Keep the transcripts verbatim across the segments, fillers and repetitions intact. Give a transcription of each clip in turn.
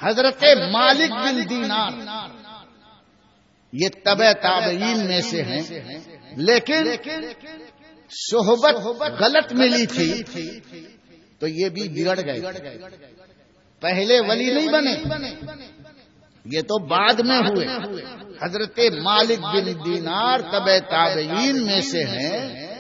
حضرت مالک بن دینار یہ تبع تابعین میں سے ہیں، لیکن صحبت غلط ملی تھی تو یہ بھی بگڑ گئے. پہلے ولی نہیں بنے، یہ تو بعد میں ہوئے. حضرت مالک بن دینار تبع تابعین میں سے ہیں.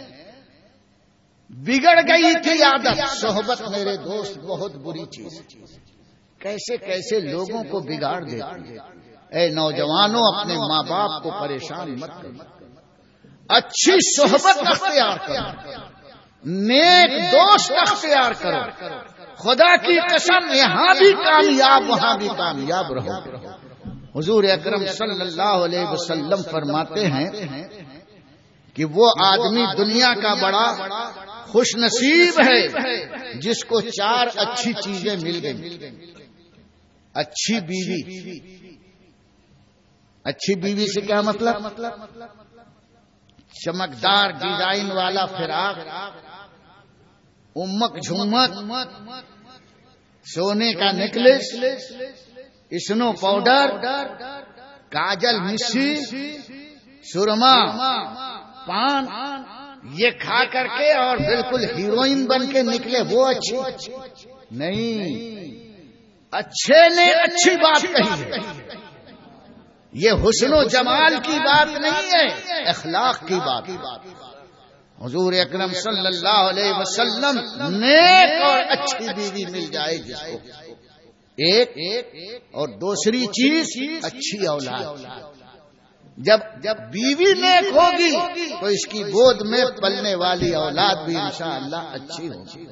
بگڑ گئی تھی عادت. صحبت میرے دوست بہت بری چیز، کیسے کیسے لوگوں کو بگاڑ دیتی. اے نوجوانوں، اپنے ماں باپ کو پریشان مت کرو، اچھی صحبت اختیار کرو، نیک دوست اختیار کرو. خدا کی قسم یہاں بھی کامیاب وہاں بھی کامیاب رہو. حضور اکرم صلی اللہ علیہ وسلم فرماتے ہیں کہ وہ آدمی دنیا کا بڑا خوش نصیب ہے جس کو چار اچھی چیزیں مل گئی. اچھی بیوی. اچھی بیوی سے کیا مطلب؟ چمکدار ڈیزائن والا فراق، امک جھمک، سونے کا نیکلیس، اسنو پاؤڈر، کاجل، مسی، سرما، پان، یہ کھا کر کے اور بالکل ہیروئن بن کے نکلے وہ اچھی نہیں. اچھے نے اچھی بات کہی ہے. یہ حسن و جمال کی بات نہیں ہے، اخلاق کی بات. حضور اکرم صلی اللہ علیہ وسلم نیک اور اچھی بیوی مل جائے جس کو، ایک اور دوسری چیز اچھی اولاد. جب جب بیوی نیک ہوگی تو اس کی گود میں پلنے والی اولاد بھی انشاءاللہ اچھی ہوگی.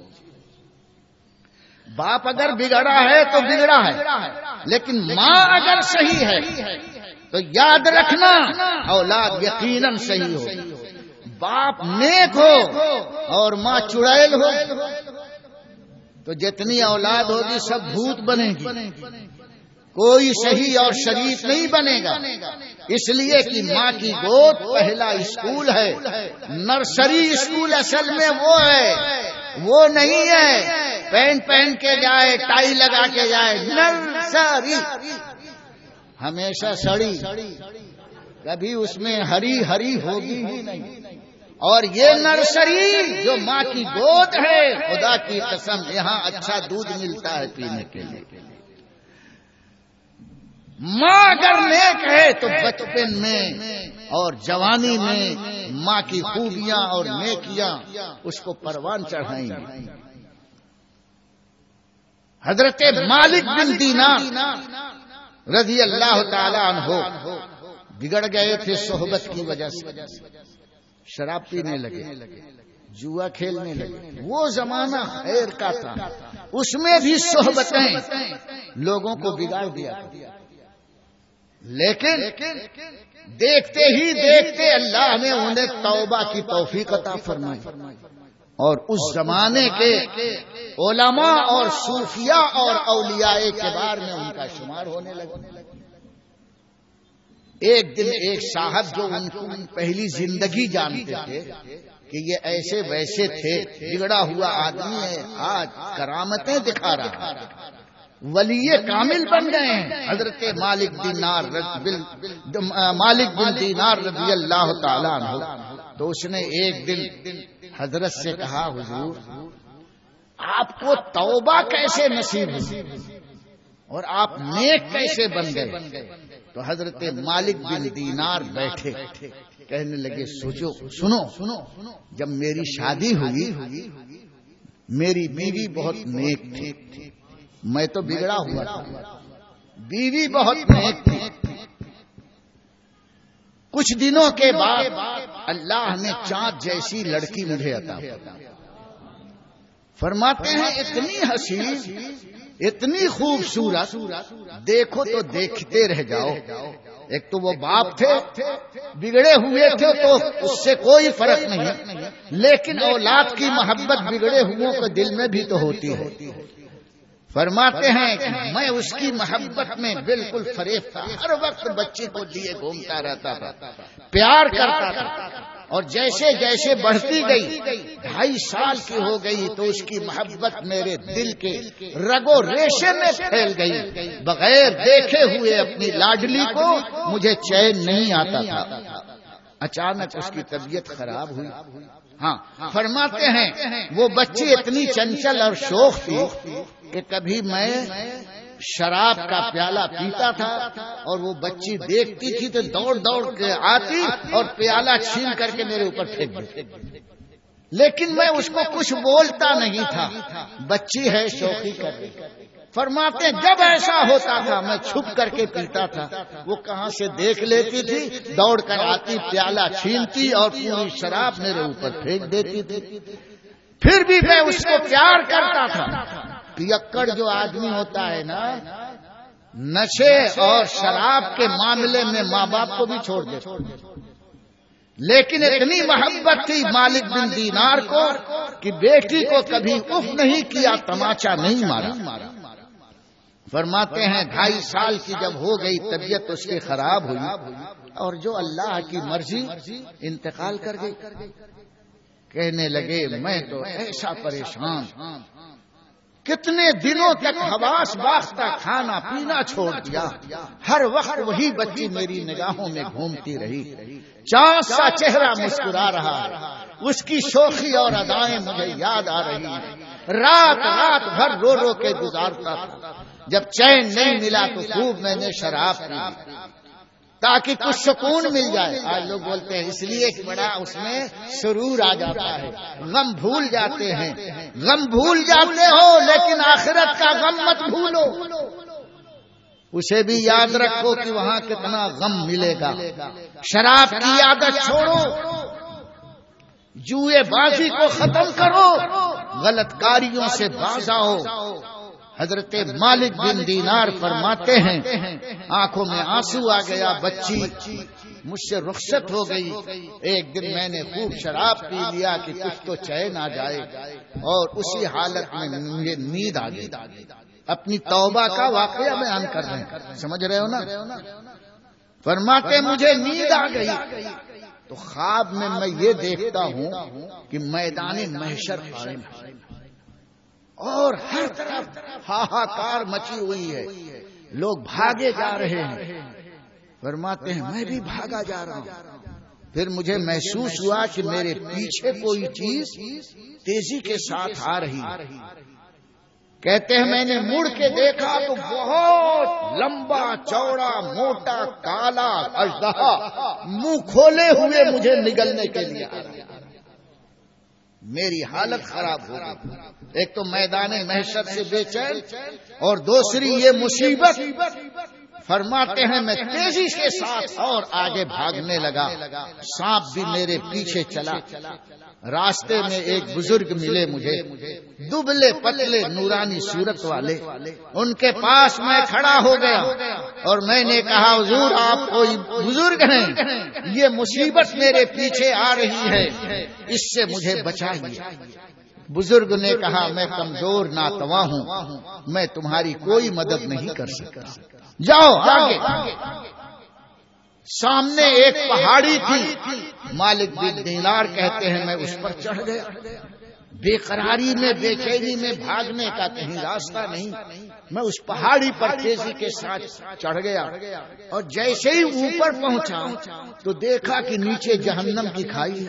باپ اگر بگڑا ہے تو بگڑا ہے، لیکن ماں اگر صحیح ہے تو یاد رکھنا اولاد یقیناً صحیح ہو. باپ نیک ہو اور ماں چڑیل ہو تو جتنی اولاد ہوگی سب بھوت بنے گی، کوئی صحیح اور شریف نہیں بنے گا. اس لیے کہ ماں کی گود پہلا اسکول ہے. نرسری اسکول اصل میں وہ ہے، وہ نہیں ہے پینٹ پہن کے جائے ٹائی لگا کے جائے. نرسری ہمیشہ سڑی، کبھی اس میں ہری ہری ہوگی ہی نہیں. اور یہ نرسری جو ماں کی گود ہے، خدا کی قسم یہاں اچھا دودھ ملتا ہے پینے کے لیے. ماں اگر نیک ہے تو بچپن میں اور جوانی میں ماں کی خوبیاں اور نیکیاں اس کو پروان چڑھائیں گی. حضرت مالک بن دینار رضی اللہ تعالی عنہ بگڑ گئے تھے صحبت کی وجہ سے. شراب پینے لگے، جوا کھیلنے لگے. وہ زمانہ خیر کا تھا، اس میں بھی صحبتیں لوگوں کو بگاڑ دیا. لیکن دیکھتے ہی دیکھتے اللہ نے انہیں توبہ کی توفیق عطا فرمائی اور اس زمانے کے علماء اور صوفیاء اور اولیاء کبار میں ان کا شمار ہونے لگا. ایک دن ایک صاحب جو ان کو پہلی زندگی جانتے تھے کہ یہ ایسے ویسے تھے، بگڑا ہوا آدمی ہے، آج کرامتیں دکھا رہا، ولی کامل بن گئے ہیں. حضرت مالک دینار مالک بن دینار رضی اللہ تعالیٰ عنہ. تو اس نے ایک دن حضرت سے کہا، حضور آپ کو توبہ کیسے نصیب ہوئی اور آپ نیک کیسے بن گئے؟ تو حضرت مالک بن دینار بیٹھے کہنے لگے، سوچو سنو سنو جب میری شادی ہوئی میری بیوی بہت نیک تھی، میں تو بگڑا ہوا تھا، بیوی بہت نیک تھی. کچھ دنوں کے بعد اللہ نے چاند جیسی لڑکی مجھے عطا فرمائی. فرماتے ہیں اتنی حسین، اتنی خوبصورت، دیکھو تو دیکھتے رہ جاؤ. ایک تو وہ باپ تھے، بگڑے ہوئے تھے تو اس سے کوئی فرق نہیں، لیکن اولاد کی محبت بگڑے ہوئوں کے دل میں بھی تو ہوتی ہے. فرماتے ہیں کہ میں اس کی محبت میں بالکل فریب تھا، ہر وقت بچی کو لیے گھومتا رہتا تھا، پیار کرتا تھا اور جیسے جیسے بڑھتی گئی ڈھائی سال کی ہو گئی تو اس کی محبت میرے دل کے رگو ریشے میں پھیل گئی. بغیر دیکھے ہوئے اپنی لاڈلی کو مجھے چین نہیں آتا تھا. اچانک اس کی طبیعت خراب ہوئی. ہاں فرماتے ہیں وہ بچی اتنی چنچل اور شوخ تھی کہ کبھی میں شراب کا پیالہ پیتا تھا اور وہ بچی دیکھتی تھی تو دوڑ دوڑ کے آتی اور پیالہ چھین کر کے میرے اوپر پھینک دیتی. لیکن میں اس کو کچھ بولتا نہیں تھا. بچی ہے شوخی کر رہی. فرماتے جب ایسا ہوتا تھا میں چھپ کر کے پیتا تھا. وہ کہاں سے دیکھ لیتی تھی, دوڑ کر آتی, پیالہ چھینتی اور پوری شراب میرے اوپر پھینک دیتی تھی. پھر بھی میں اس کو پیار کرتا تھا. پیکڑ جو آدمی ہوتا ہے نا, نشے اور شراب کے معاملے میں ماں باپ کو بھی چھوڑ دیتا. لیکن اتنی محبت تھی مالک بن دینار کو کہ بیٹی کو کبھی اف نہیں کیا, تماچا نہیں مارا. فرماتے ہیں ڈھائی سال کی جب ہو گئی طبیعت اس کی خراب ہوئی اور جو اللہ کی مرضی انتقال کر گئی. کہنے لگے میں تو ایسا پریشان, کتنے دنوں تک حواس باختہ کھانا پینا چھوڑ دیا. ہر وقت وہی بچی میری نگاہوں میں گھومتی رہی. چاند سا چہرہ مسکرا رہا, اس کی شوخی اور ادائیں مجھے یاد آ رہی ہیں. رات رات بھر رو رو کے گزارتا تھا. جب چین نہیں ملا تو خوب میں نے شراب پی تاکہ کچھ سکون مل جائے. آج لوگ بولتے ہیں اس لیے کہ بڑا اس میں سرور آ جاتا ہے, غم بھول جاتے ہیں. غم بھول جاتے ہو لیکن آخرت کا غم مت بھولو. اسے بھی یاد رکھو کہ وہاں کتنا غم ملے گا. شراب کی عادت چھوڑو, جوئے بازی کو ختم کرو, غلط کاریوں سے باز آؤ. حضرت مالک بن دینار فرماتے ہیں آنکھوں میں آنسو آ گیا. بچی مجھ سے رخصت ہو گئی. ایک دن میں نے خوب شراب پی لیا کہ کچھ تو چین آ جائے اور اسی حالت میں مجھے نیند آ گئی. اپنی توبہ کا واقعہ بیان کر رہے ہیں, سمجھ رہے ہو نا. فرماتے مجھے نیند آ گئی تو خواب میں میں یہ دیکھتا ہوں کہ میدان محشر قائم ہے اور ہر طرف ہاہاکار مچی ہوئی ہے, لوگ بھاگے جا رہے ہیں. فرماتے ہیں میں بھی بھاگا جا رہا ہوں. پھر مجھے محسوس ہوا کہ میرے پیچھے کوئی چیز تیزی کے ساتھ آ رہی ہے. کہتے ہیں میں نے مڑ کے دیکھا تو بہت لمبا چوڑا موٹا کالا اژدہا منہ کھولے ہوئے مجھے نگلنے کے لیے آ رہا. میری حالت خراب ہو گئی. ایک تو میدان محشر سے بے چین اور دوسری یہ مصیبت. فرماتے ہیں میں تیزی کے ساتھ اور آگے بھاگنے لگا. سانپ بھی میرے پیچھے چلا. راستے میں ایک بزرگ ملے مجھے, دبلے پتلے نورانی صورت والے. ان کے پاس میں کھڑا ہو گیا اور میں نے کہا حضور آپ کوئی بزرگ ہیں, یہ مصیبت میرے پیچھے آ رہی ہے, اس سے مجھے بچائیے. بزرگ نے کہا میں کمزور ناتواں ہوں, میں تمہاری کوئی مدد نہیں کر سکتا, جاؤ آگے. سامنے ایک پہاڑی تھی. مالک بن دینار کہتے ہیں میں اس پر چڑھ گیا. بے قراری میں بے چینی میں بھاگنے کا کہیں راستہ نہیں. میں اس پہاڑی پر تیزی کے ساتھ چڑھ گیا اور جیسے ہی اوپر پہنچا تو دیکھا کہ نیچے جہنم کی کھائی,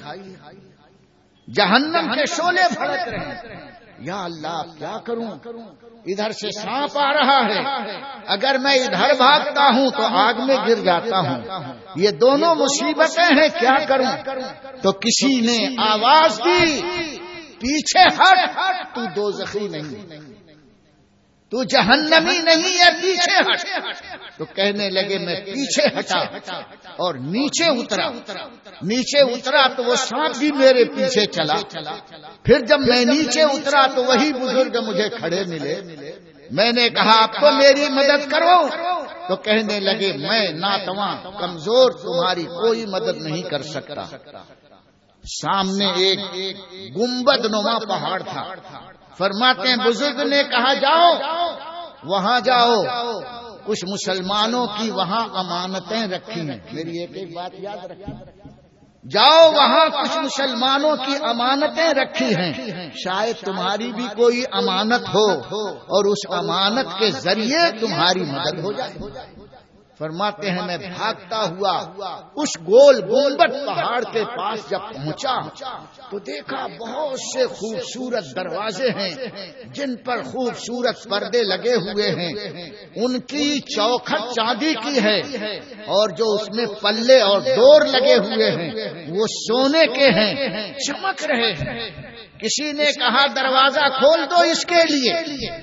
جہنم کے شعلے بھڑک رہے ہیں. یا اللہ کیا کروں, ادھر سے سانپ آ رہا ہے, اگر میں ادھر بھاگتا ہوں تو آگ میں گر جاتا ہوں. یہ دونوں مصیبتیں ہیں, کیا کروں. تو کسی نے آواز دی پیچھے ہٹ, تو دوزخی نہیں, تو جہنمی نہیں ہے, پیچھے ہٹ. تو کہنے لگے میں پیچھے ہٹا اور نیچے اترا. نیچے اترا تو وہ سانپ بھی میرے پیچھے چلا. پھر جب میں نیچے اترا تو وہی بزرگ مجھے کھڑے ملے. میں نے کہا آپ کو میری مدد کرو. تو کہنے لگے میں ناتواں کمزور, تمہاری کوئی مدد نہیں کر سکتا. سامنے ایک گنبد نما پہاڑ تھا. فرماتے ہیں بزرگ نے کہا جاؤ وہاں جاؤ, کچھ مسلمانوں کی وہاں امانتیں رکھی ہیں. میری ایک ایک بات یاد رکھیں, جاؤ وہاں کچھ مسلمانوں کی امانتیں رکھی ہیں، شاید تمہاری بھی کوئی امانت ہو اور اس امانت کے ذریعے تمہاری مدد ہو جائے۔ فرماتے ہیں میں بھاگتا ہوا اس گول گنبد پہاڑ کے پاس جب پہنچا تو دیکھا بہت سے خوبصورت دروازے ہیں جن پر خوبصورت پردے لگے ہوئے ہیں، ان کی چوکھٹ چاندی کی ہے اور جو اس میں پلے اور ڈور لگے ہوئے ہیں وہ سونے کے ہیں، چمک رہے ہیں۔ کسی نے کہا دروازہ کھول دو اس کے لیے،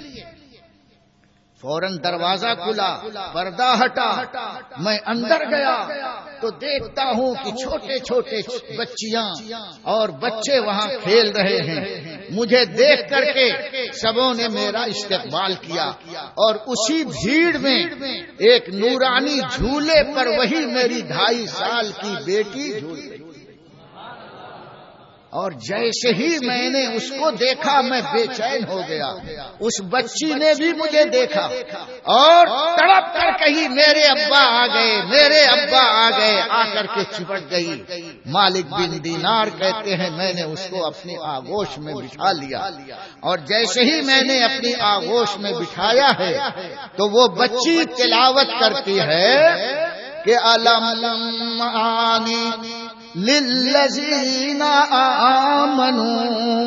فوراً دروازہ کھلا، پردہ ہٹا، میں اندر گیا تو دیکھتا ہوں کہ چھوٹے چھوٹے بچیاں اور بچے وہاں کھیل رہے ہیں۔ مجھے دیکھ کر کے سبوں نے میرا استقبال کیا اور اسی بھیڑ میں ایک نورانی جھولے پر وہی میری ڈھائی سال کی بیٹی جھول رہی، اور جیسے ہی میں نے اس کو دیکھا میں بے چین ہو گیا۔ اس بچی نے بھی مجھے دیکھا اور تڑپ کر کہی میرے ابا آ گئے، میرے ابا آ گئے، آ کر کے چپٹ گئی۔ مالک بن دینار کہتے ہیں میں نے اس کو اپنی آغوش میں بٹھا لیا، اور جیسے ہی میں نے اپنی آغوش میں بٹھایا ہے تو وہ بچی تلاوت کرتی ہے کہ الم آنی للذین آمنوا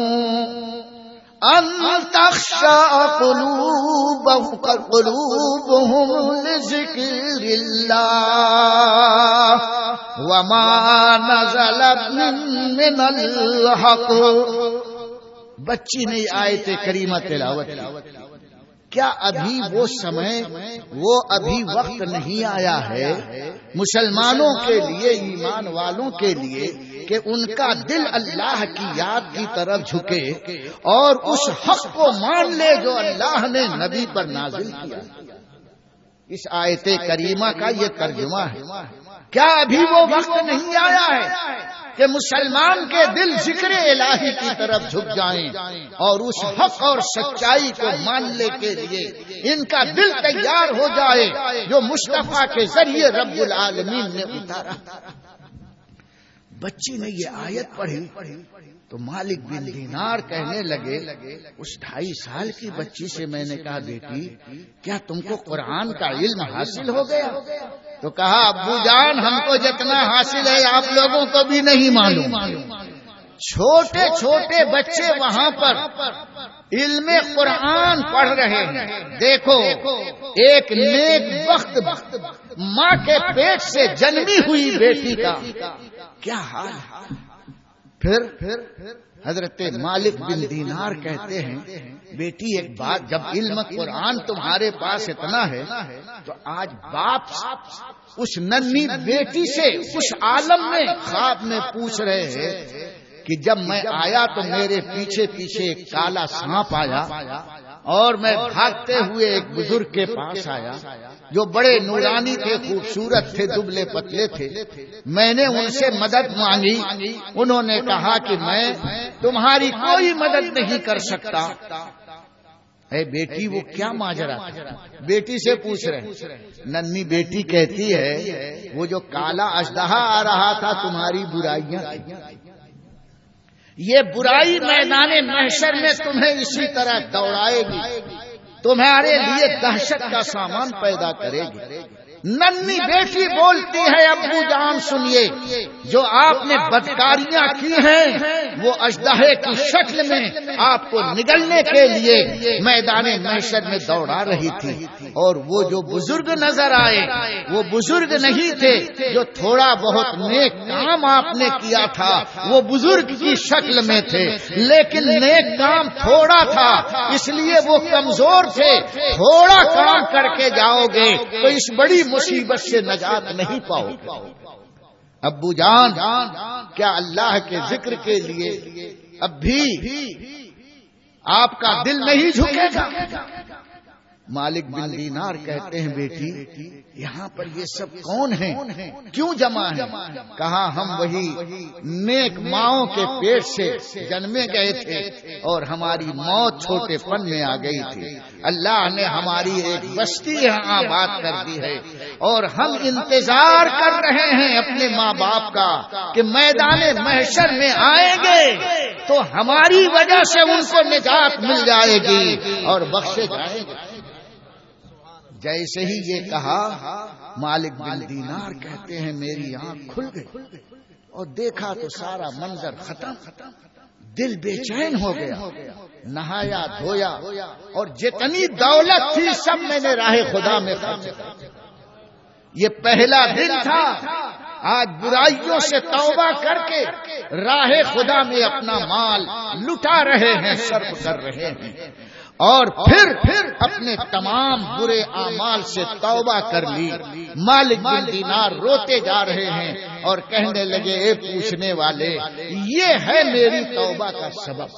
ان تخشع قلوبهم قلوبهم لذکر اللہ وما نزل من الحق۔ بچی نے آیت کریمہ تلاوت کی۔ کیا ابھی وہ سمے، وہ ابھی وقت نہیں آیا ہے مسلمانوں کے لیے، ایمان والوں کے لیے کہ ان کا دل اللہ کی یاد کی طرف جھکے اور اس حق کو مان لے جو اللہ نے نبی پر نازل کیا؟ اس آیت کریمہ کا یہ ترجمہ ہے۔ کیا ابھی وہ وقت نہیں آیا ہے کہ مسلمان کے دل ذکر الہی کی طرف جھک جائیں اور اس حق اور سچائی کو ماننے کے لیے ان کا دل تیار ہو جائے جو مصطفیٰ کے ذریعے رب العالمین نے اتارا؟ بچی نے یہ آیت پڑھی تو مالک بن دینار کہنے لگے، اس ڈھائی سال کی بچی سے میں نے کہا بیٹی کیا تم کو قرآن کا علم حاصل ہو گیا؟ تو کہا ابو جان ہم کو جتنا حاصل ہے آپ لوگوں کو بھی نہیں معلوم۔ چھوٹے چھوٹے بچے وہاں پر علم قرآن پڑھ رہے ہیں۔ دیکھو ایک نیک وقت ماں کے پیٹ سے جنمی ہوئی بیٹی کا کیا حال ہے۔ پھر حضرت مالک بن دینار کہتے ہیں بیٹی ایک بات، جب علم قرآن تمہارے پاس اتنا ہے تو آج باپ اس ننھی بیٹی سے اس عالم میں خواب میں پوچھ رہے ہیں کہ جب میں آیا تو میرے پیچھے پیچھے ایک کالا سانپ آیا اور میں بھاگتے ہوئے ایک بزرگ کے پاس آیا جو بڑے نورانی تھے، خوبصورت تھے، دبلے پتلے تھے۔ میں نے ان سے مدد مانگی، انہوں نے کہا کہ میں تمہاری کوئی مدد نہیں کر سکتا۔ اے بیٹی وہ کیا ماجرا؟ بیٹی سے پوچھ رہے۔ ننھی بیٹی کہتی ہے وہ جو کالا اژدہا آ رہا تھا تمہاری برائیاں، یہ برائی میدان محشر میں تمہیں اسی طرح دوڑائے گی، تمہارے لیے دہشت کا سامان پیدا کرے گی۔ ننھی بیٹی بولتی ہے ابو جان سنیے، جو آپ نے بدکاریاں کی ہیں وہ اژدہے کی شکل میں آپ کو نگلنے کے لیے میدان محشر میں دوڑا رہی تھی، اور وہ جو بزرگ نظر آئے وہ بزرگ نہیں تھے جو تھوڑا بہت نیک کام آپ نے کیا تھا، وہ بزرگ کی شکل میں تھے لیکن نیک کام تھوڑا تھا، اس لیے وہ کمزور تھے۔ تھوڑا کام کر کے جاؤ گے تو اس بڑی مصیبت سے نجات نہیں پاؤ گے۔ ابو جان کیا اللہ کے ذکر کے لیے اب بھی آپ کا دل نہیں جھکے گا؟ مالک بن دینار کہتے ہیں بیٹی یہاں پر یہ سب کون ہیں، کیوں جمع ہیں؟ کہا ہم وہی نیک ماؤں کے پیٹ سے جنمے گئے تھے اور ہماری موت چھوٹے پن میں آ گئی تھی، اللہ نے ہماری ایک بستی یہاں آباد کر دی ہے اور ہم انتظار کر رہے ہیں اپنے ماں باپ کا کہ میدان محشر میں آئیں گے تو ہماری وجہ سے ان کو نجات مل جائے گی اور بخشے جائیں گے۔ جیسے ہی یہ کہا مالک بن دینار کہتے ہیں میری آنکھ کھل گئی اور دیکھا تو سارا منظر ختم، دل بے چین ہو گیا، نہایا دھویا اور جتنی دولت تھی سب میں نے راہ خدا میں خرچ کر۔ یہ پہلا دن تھا، آج برائیوں سے توبہ کر کے راہ خدا میں اپنا مال لٹا رہے ہیں، صرف کر رہے ہیں اور پھر پھر اپنے تمام برے اعمال سے توبہ کر لی۔ مالک بن دینار روتے جا رہے ہیں اور کہنے لگے اے پوچھنے والے یہ ہے میری توبہ کا سبب۔